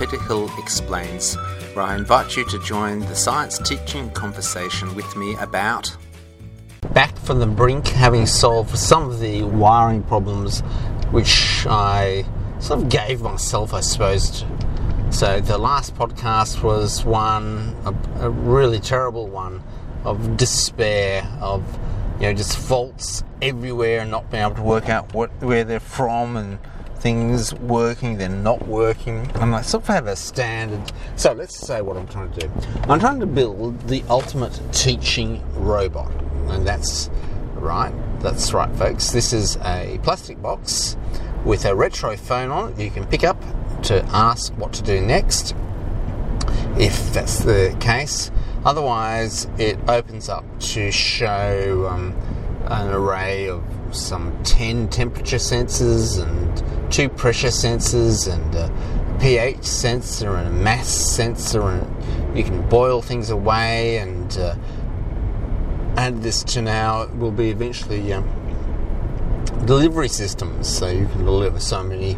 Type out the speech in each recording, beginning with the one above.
Peter Hill Explains, where I invite you to join the science teaching conversation with me about... Back from the brink, having solved some of the wiring problems which I sort of gave myself, I suppose. So the last podcast was a really terrible one of despair, of just faults everywhere and not being able to work out where they're from, and things working, they're not working. And I sort of have a standard. So let's say what I'm trying to do. I'm trying to build the ultimate teaching robot. And that's right, folks. This is a plastic box with a retro phone on it you can pick up to ask what to do next, if that's the case. Otherwise, it opens up to show an array of some 10 temperature sensors and 2 pressure sensors and a pH sensor and a mass sensor, and you can boil things away, and add this to now will be eventually delivery systems, so you can deliver so many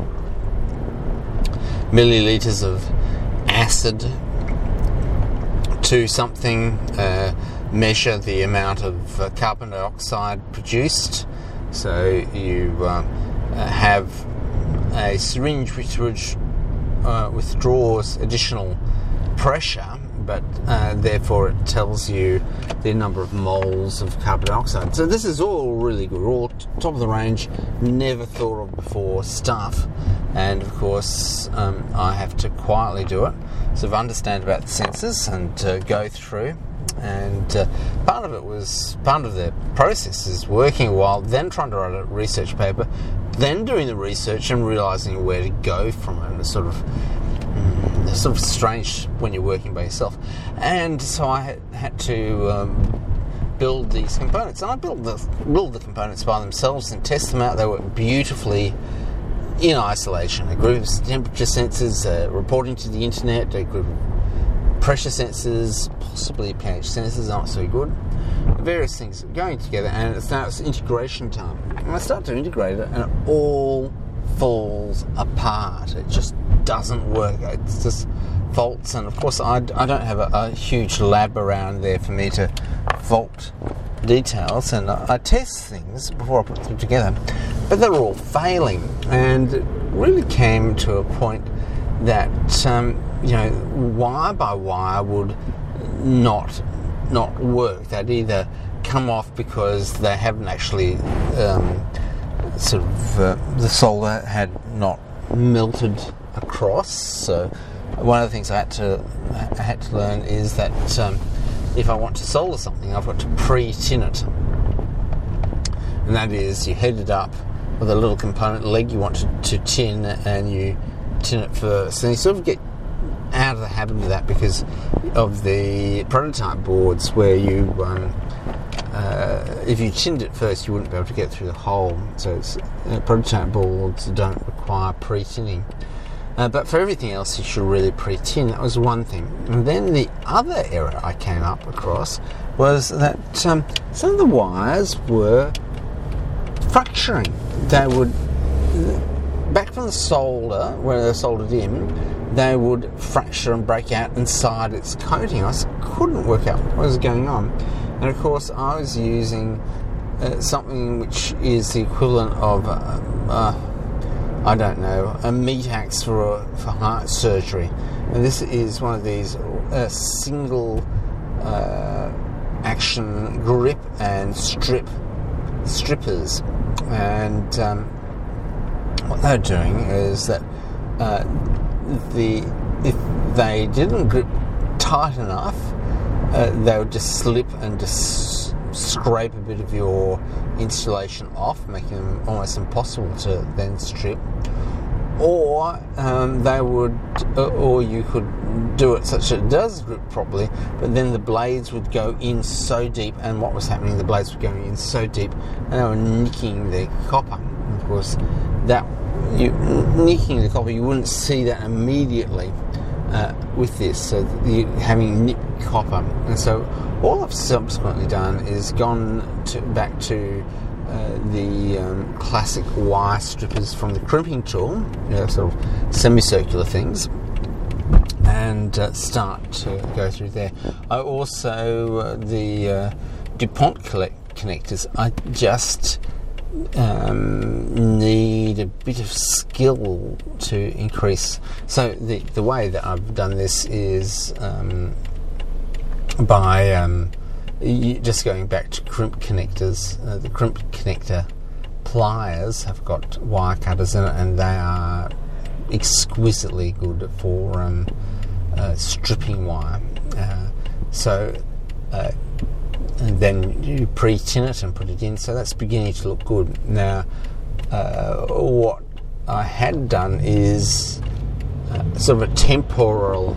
milliliters of acid to something, measure the amount of carbon dioxide produced. So you have a syringe which withdraws additional pressure, but therefore it tells you the number of moles of carbon dioxide. So this is all really good, all top of the range, never thought of before stuff. And of course I have to quietly do it, sort of understand about the sensors and go through. And part of the process is working a while, then trying to write a research paper, then doing the research and realising where to go from it. It's sort of strange when you're working by yourself. And so I had to build these components, and I build the components by themselves and test them out. They work beautifully in isolation. A group of temperature sensors reporting to the internet, a group of pressure sensors, possibly pH sensors, aren't so good. Various things going together, and it's integration time. And I start to integrate it, and it all falls apart. It just doesn't work. It's just faults, and of course I don't have a huge lab around there for me to fault details, and I test things before I put them together, but they're all failing. And it really came to a point that wire by wire would not work. They'd either come off because they haven't actually the solder had not melted across. So one of the things I had to learn is that if I want to solder something, I've got to pre-tin it, and that is you heat it up with a little component leg you want to tin, and you tin it first. And you sort of get out of the habit of that because of the prototype boards, where you if you tinned it first, you wouldn't be able to get through the hole. So prototype boards don't require pre-tinning. But for everything else, you should really pre-tin. That was one thing. And then the other error I came up across was that some of the wires were fracturing. They would, back from the solder, where they're soldered in, they would fracture and break out inside its coating. I couldn't work out what was going on. And of course, I was using something which is the equivalent of a meat axe for heart surgery. And this is one of these single action grip and strippers. And what they're doing is that if they didn't grip tight enough, they would just slip and just scrape a bit of your insulation off, making them almost impossible to then strip. Or or you could do it such that it does grip properly, but then the blades would go in so deep, and what was happening, the blades were going in so deep, and they were nicking the copper. And of course, nicking the copper, you wouldn't see that immediately with this, so you're having nipped copper. And so all I've subsequently done is gone back to the classic wire strippers from the crimping tool, sort of semicircular things, and start to go through there. I also the DuPont connectors. I just need a bit of skill to increase. So the way that I've done this is by just going back to crimp connectors. The crimp connector pliers have got wire cutters in it, and they are exquisitely good for stripping wire. And then you pre-tin it and put it in, so that's beginning to look good. Now, what I had done is sort of a temporal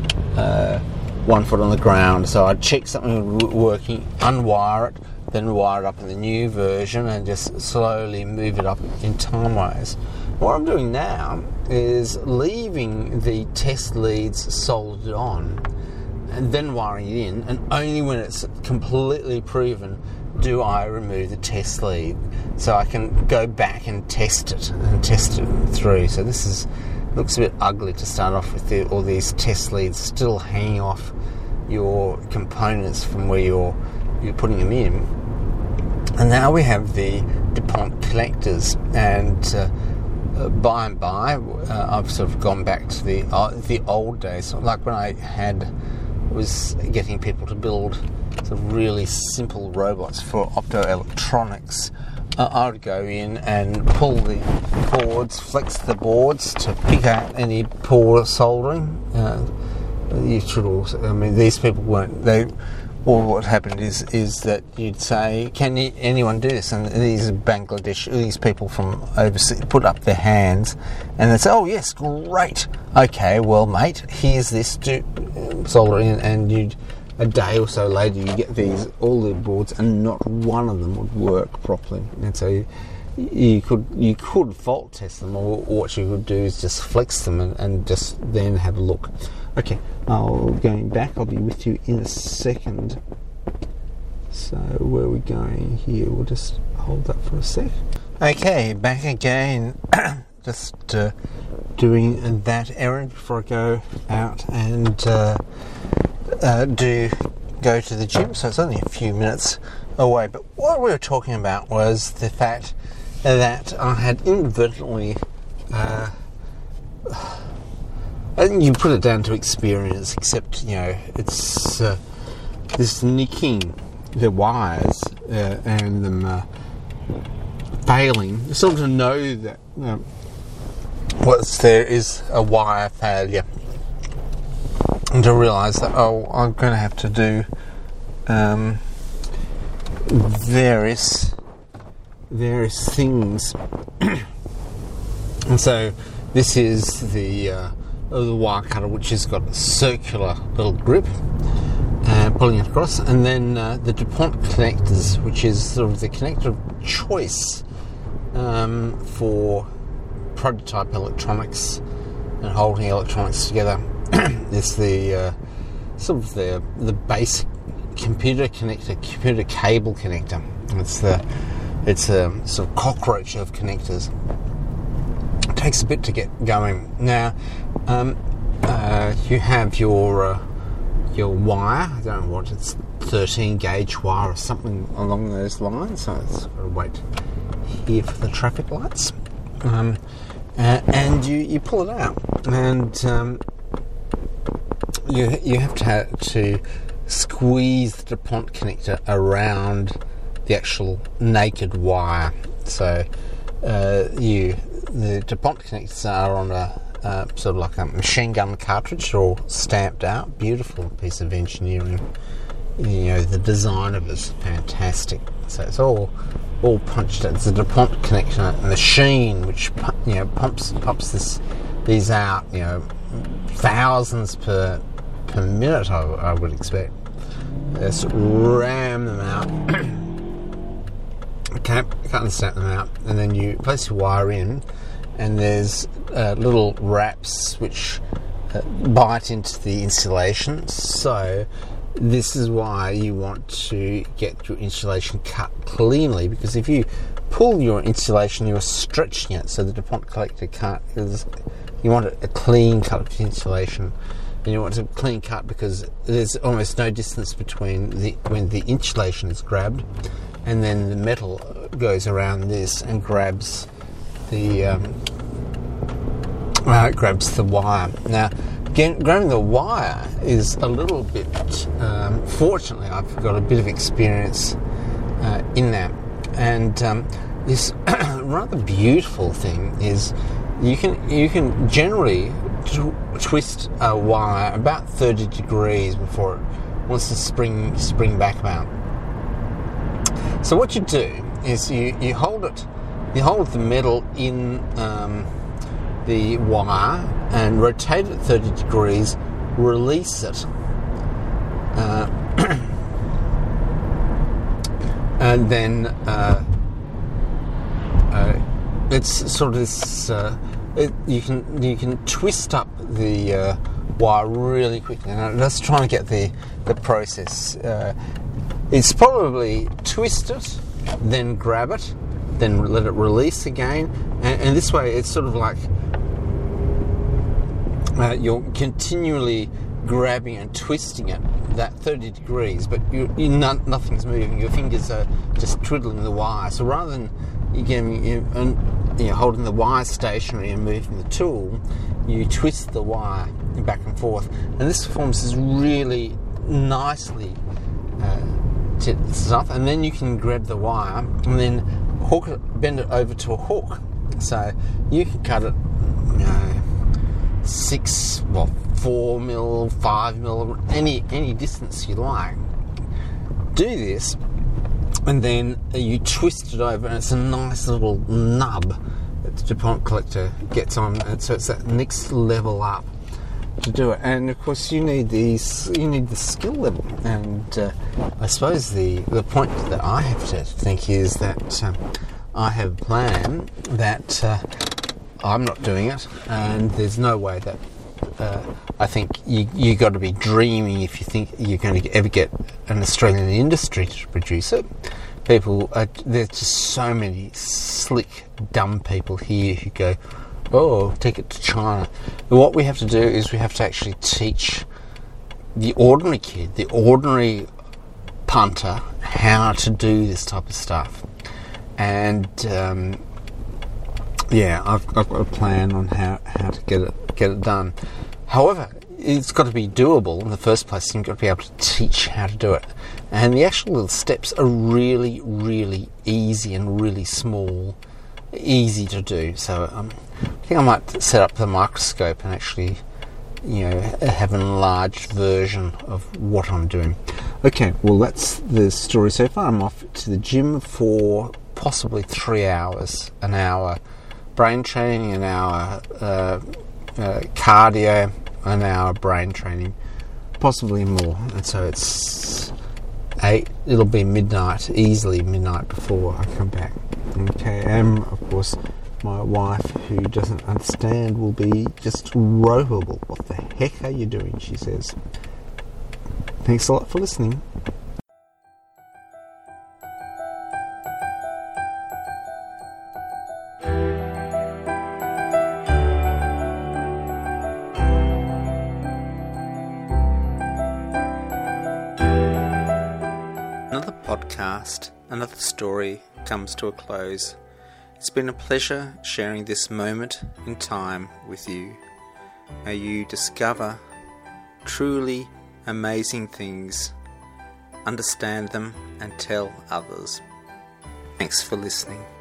1 foot on the ground, so I'd check something was working, unwire it, then wire it up in the new version and just slowly move it up in time-wise. What I'm doing now is leaving the test leads soldered on and then wiring it in, and only when it's completely proven do I remove the test lead, so I can go back and test it through. So this looks a bit ugly to start off with, all these test leads still hanging off your components from where you're putting them in. And now we have the DuPont connectors, and by and by I've sort of gone back to the old days, like when I was getting people to build sort of really simple robots for optoelectronics. I would go in and pull the boards, flex the boards to pick out any poor soldering. You should also, these people weren't, what happened is that you'd say, can anyone do this? And these these people from overseas put up their hands, and they'd say, oh yes, great. Okay, well mate, here's this, solder in, and a day or so later you get all the boards, and not one of them would work properly. And so you could fault test them, or what you could do is just flex them and just then have a look. Okay, going back, I'll be with you in a second. So where are we going here? We'll just hold that for a sec. Okay, back again. Just doing that errand before I go out and go to the gym. So it's only a few minutes away. But what we were talking about was the fact that I had inadvertently, I think you put it down to experience, except, it's this nicking the wires and them failing. Sort of to know that there is a wire failure, and to realise that, I'm going to have to do various things. And so this is the wire cutter, which has got a circular little grip, pulling it across, and then the DuPont connectors, which is sort of the connector of choice for prototype electronics and holding electronics together. It's the sort of the basic computer cable connector. It's a sort of cockroach of connectors. It takes a bit to get going. Now, you have your wire. I don't know what it's, 13 gauge wire or something along those lines. So it's got to wait here for the traffic lights, and you pull it out, and you have to squeeze the DuPont connector around the actual naked wire. So the DuPont connectors are on a sort of like a machine gun cartridge, all stamped out. Beautiful piece of engineering. The design of it is fantastic. So it's all punched out. It's a DuPont connector machine which pumps these out. Thousands per minute. I would expect. Just ram them out. Okay, cut and snap them out, and then you place your wire in, and there's little wraps which bite into the insulation. So this is why you want to get your insulation cut cleanly, because if you pull your insulation, you're stretching it, so the DuPont connector can't. You want a clean cut of insulation. and you want to clean cut because there's almost no distance between when the insulation is grabbed and then the metal goes around this and grabs the wire. Now, again, grabbing the wire is a little bit. Fortunately, I've got a bit of experience in that, and this rather beautiful thing is you can generally twist a wire about 30 degrees before it wants to spring back about. So what you do is you hold the metal in the wire and rotate it 30 degrees, release it, and then it's sort of this. You can twist up the wire really quickly. Now, let's try and get the process. It's probably twist it, then grab it, then let it release again, and this way it's sort of like you're continually grabbing and twisting it that 30 degrees, but nothing's moving. Your fingers are just twiddling the wire. So rather than holding the wire stationary and moving the tool, you twist the wire back and forth, and this forms this really nicely stuff. And then you can grab the wire and then bend it over to a hook. So you can cut it, 4 mil, 5 mil, any distance you like. Do this, and then you twist it over, and it's a nice little nub that the DuPont collector gets on, and so it's that next level up to do it. And of course, you need the skill level. And I suppose the point that I have to think is that I have a plan that I'm not doing it, and there's no way that I think you got to be dreaming if you think you're going to ever get an Australian industry to produce it. There's just so many slick, dumb people here who go, oh, take it to China. And what we have to do is we have to actually teach the ordinary kid, the ordinary punter, how to do this type of stuff. And I've got a plan on how to get it done. However, it's got to be doable in the first place. You've got to be able to teach how to do it. And the actual little steps are really, really easy and really small, easy to do. So I think I might set up the microscope and actually, have an enlarged version of what I'm doing. Okay, well, that's the story so far. I'm off to the gym for possibly 3 hours, an hour brain training, an hour cardio, an hour brain training, possibly more. And so it'll be easily midnight before I come back. Okay, and of course my wife, who doesn't understand, will be just ropeable. What the heck are you doing, she says. Thanks a lot for listening. Another podcast, another story comes to a close. It's been a pleasure sharing this moment in time with you. May you discover truly amazing things, understand them, and tell others. Thanks for listening.